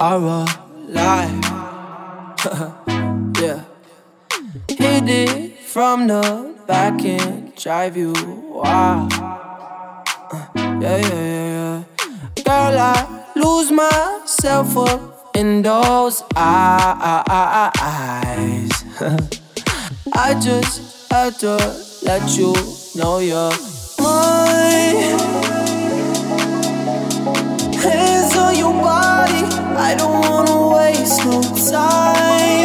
our life. Yeah. Hit it from the back and drive you wild. Yeah. Girl, I lose myself up in those eyes. I just had to let you know you're mine. Hands on your body, I don't wanna waste no time.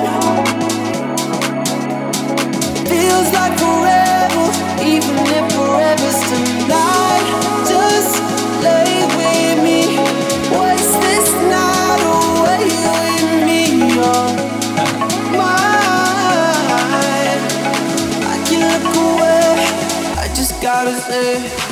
Feels like forever, even if forever's tonight. Just lay with me. What's this night away with me? You're mine. I can't look away, I just gotta say.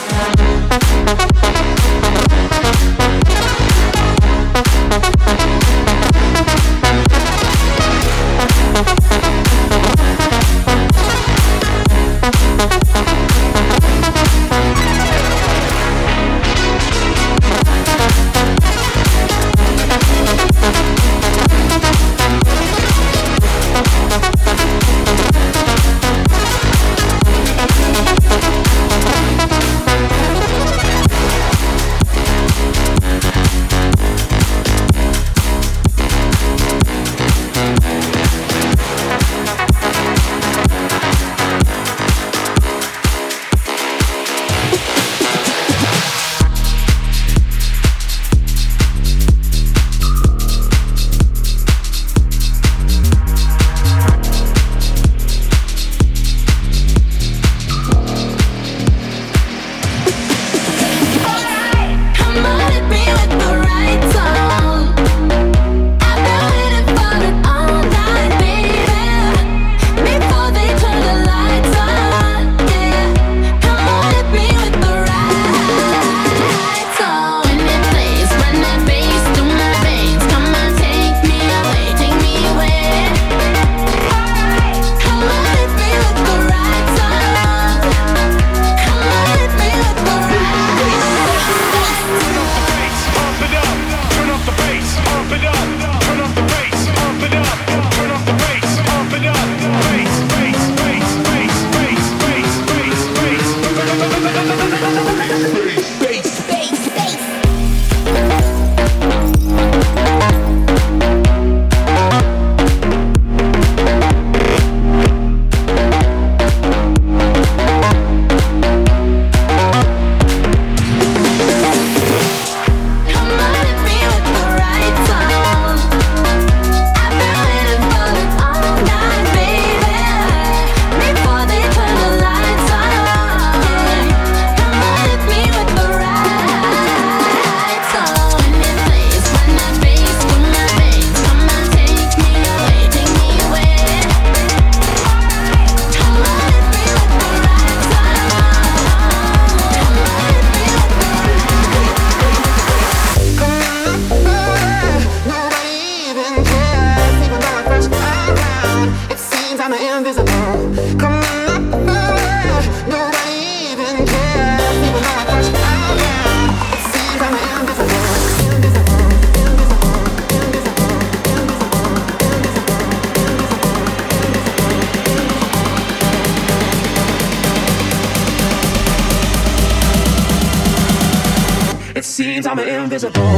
Seems I'm invisible.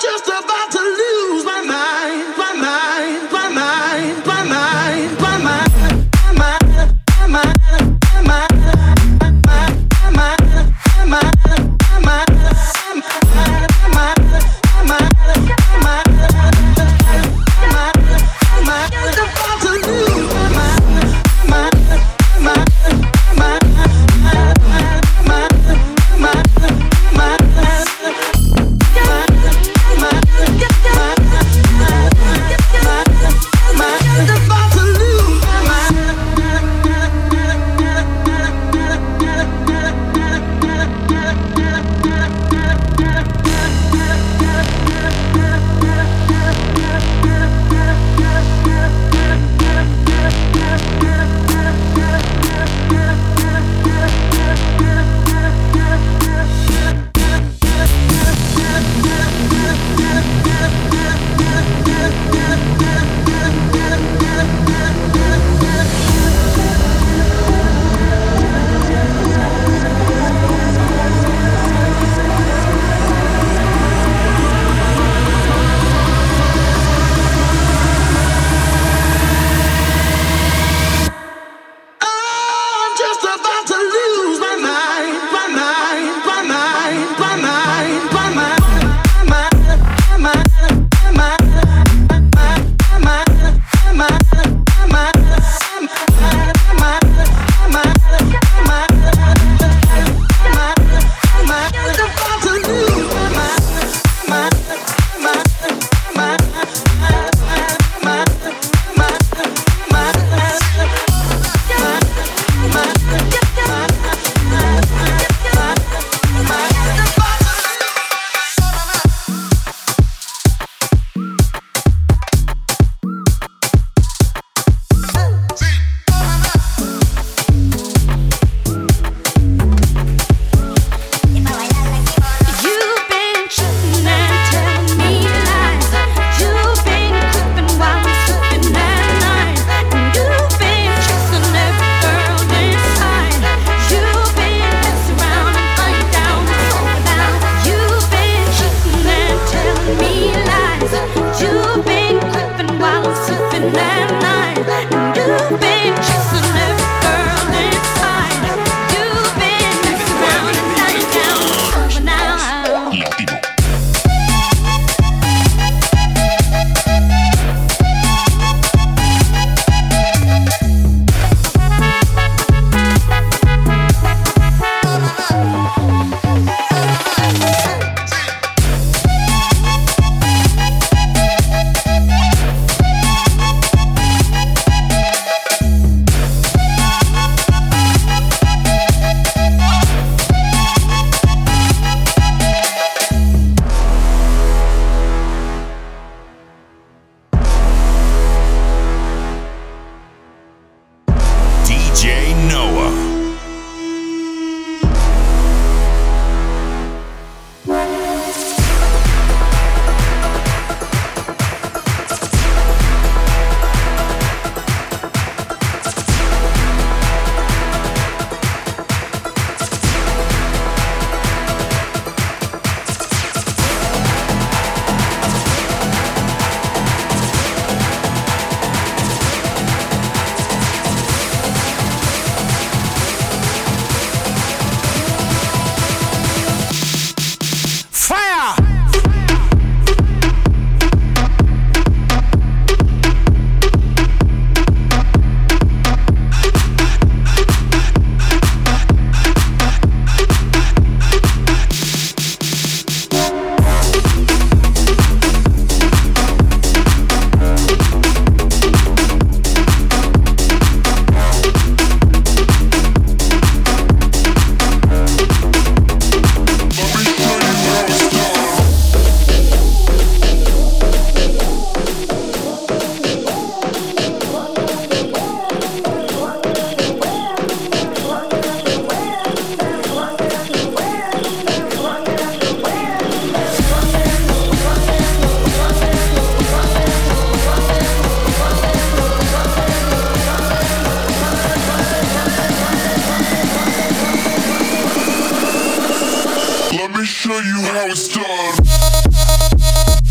Let me show you how it's done.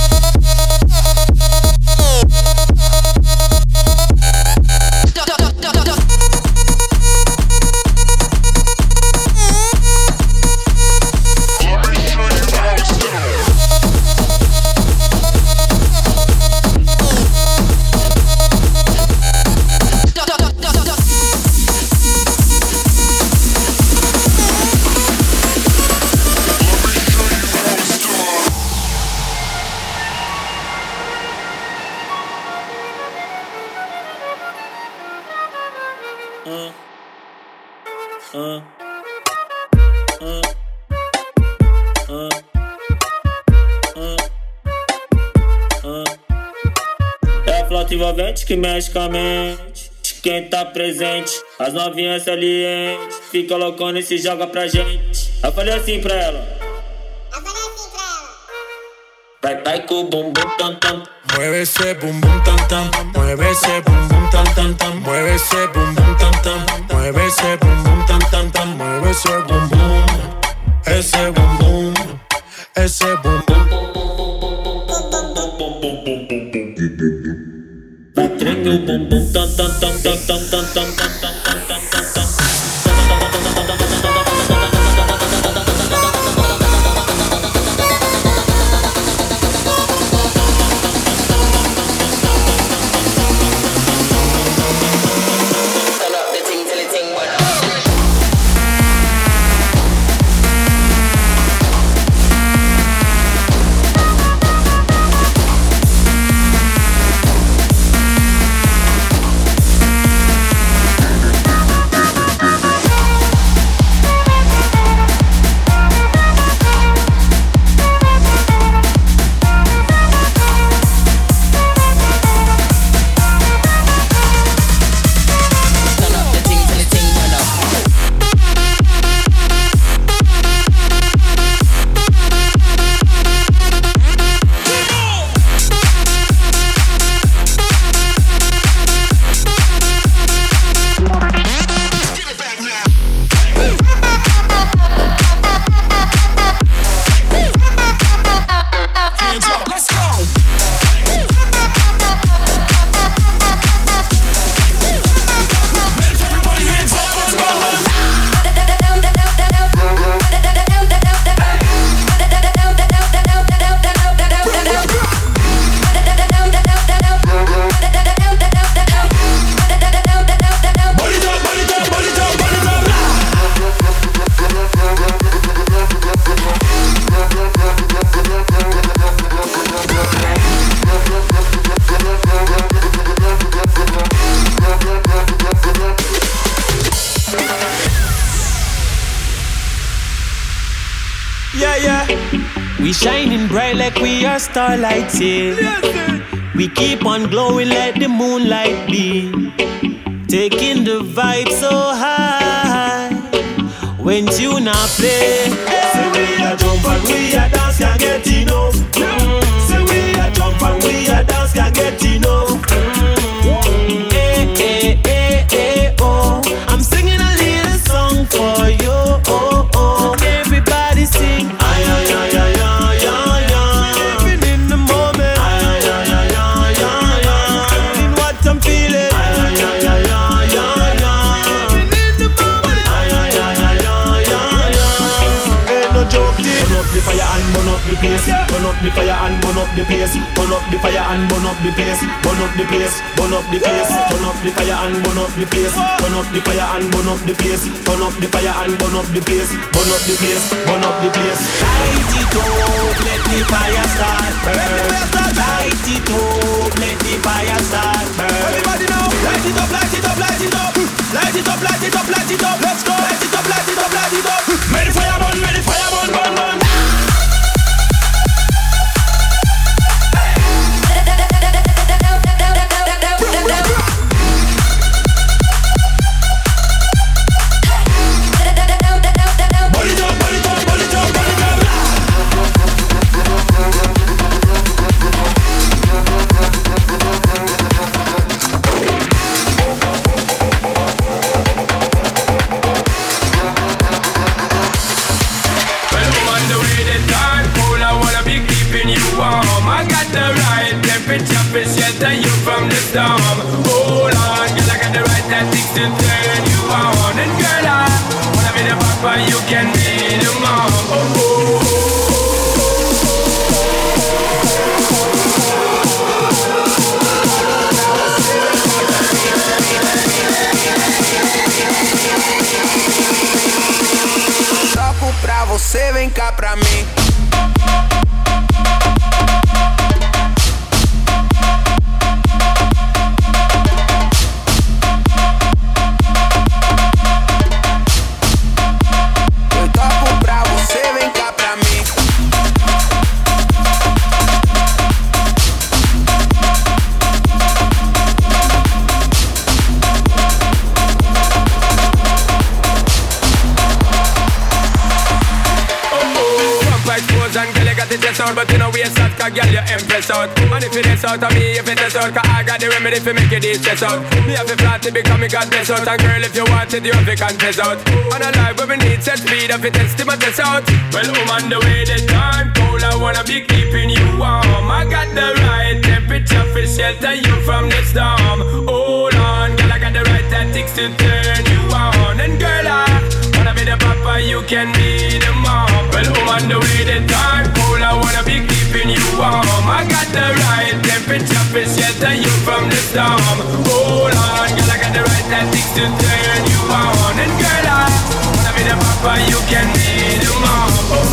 Gosto envolvente que mexe com a mente. Quem tá presente, as novinhas salientes. Fica loucona e se joga pra gente. Eu falei assim pra ela. Vai com o bum bum tam tam. Mueve ese bum bum tam tam. Mueve ese bum bum tam tam tam. Mueve ese bum bum tam tam. Mueve ese bum bum tam tam tam. Mueve ese bum bum. Ese bum bum. Ese bum bum. Vai tremer o bum bum tam tam tam tam tam tam tam tam tam tam tam. We shining bright like we are starlights, yeah. We keep on glowing like the moonlight beam, taking the vibe so high. When you not play, say we a jump and we a dance, can't get enough. Say we a jump and we a dance, can't get enough. Hey, hey, hey, hey, oh, I'm singing a little song for you. Oh, oh, everybody sing. Ay, ay, ay, ay, ay, ay, ay. Living in the moment. Ay, ay, ay, ay, ay, ay, ay. Feeling what I'm feeling. Ay, ay, ay, ay, ay, ay, ay. Living in the moment. Ay, ay, ay, ay, ay, ay, ay. Ain't no joke. Burn up the fire and burn up the place. Burn up the fire and burn up the place. Burn up the fire and burn up the place. Burn up the place. Burn up the place. Turn up the fire and burn up the place. Turn up the fire and burn up the place. Turn up the fire and burn up the place. Burn up the place. Burn up the place. Light it up, let the fire start burn. Light it up, let the fire start burn. Everybody now, light it up, light it up, light it up. Light it up, light it up, light it up. Let's go. Light it up, light it up, light it up. May the fire burn, may the fire burn, burn, burn. Shelter you from the storm. Hold on, girl, I got the right tactics to turn you on. And girl, I wanna be the papa, you can be the mom. Oh, oh, Toco pra você, vem cá pra mim. exposed and girl, you got it just out. But you know we a shot, cause girl, you impress out. And if it is out of me, if it is out, cause I got the remedy for make you de-stress out. Me have a flat to become me God bless out. And girl, if you want it, you have to confess out. And a life where we need set speed, if it is to my test out. Well, on the way, the time cold, I wanna be keeping you warm. I got the right temperature for shelter you from the storm. Hold on, girl, I got the right tactics to turn you on. And girl, I wanna be the papa, you can be the mom. Well, on the way, the time cold, I wanna be keeping you warm. I got the right temperature for shelter you from the storm. Hold on, girl, I got the right tactics to turn you on. And girl, I wanna be the papa, you can be the mom.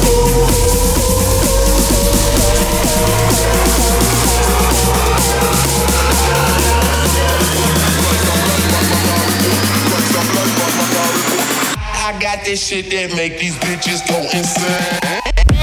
I got this shit that make these bitches go insane.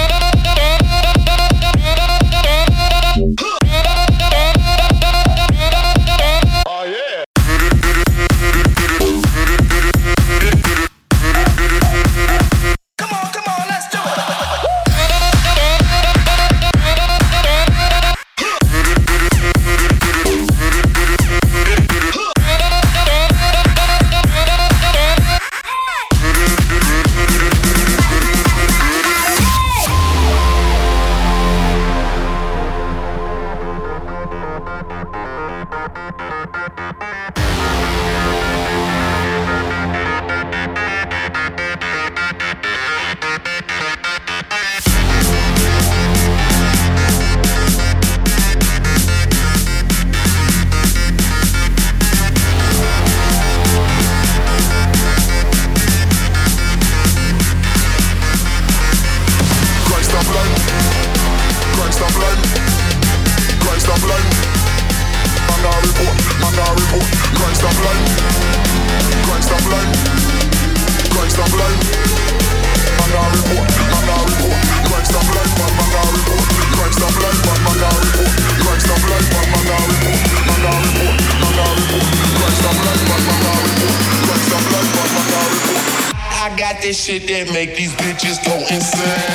I got this shit that make these bitches go insane.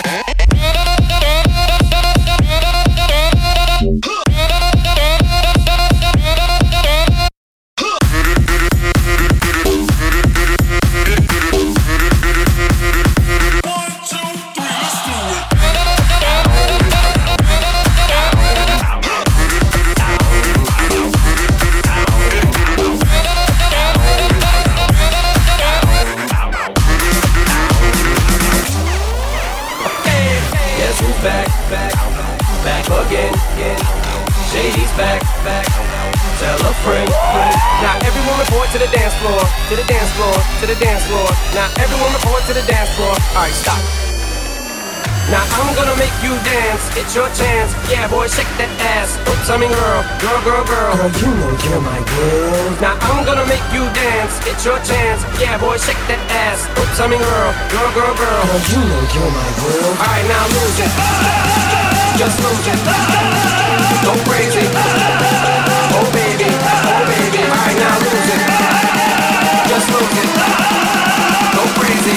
Back again. Shady's back. Tell a friend. Now everyone report to the dance floor, to the dance floor, to the dance floor. Now everyone report to the dance floor. Alright, stop. Now I'm gonna make you dance, it's your chance. Yeah, boy, shake that ass. Oops, I mean girl. Girl, you know you're my girl. Now I'm gonna make you dance, it's your chance. Yeah, boy, shake that ass. Oops, I mean girl. Girl, you know you're my girl. Alright, now lose it. Just lose it. Go crazy. Oh baby. Alright, now lose it. Just lose it. Go crazy.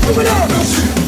Move it up.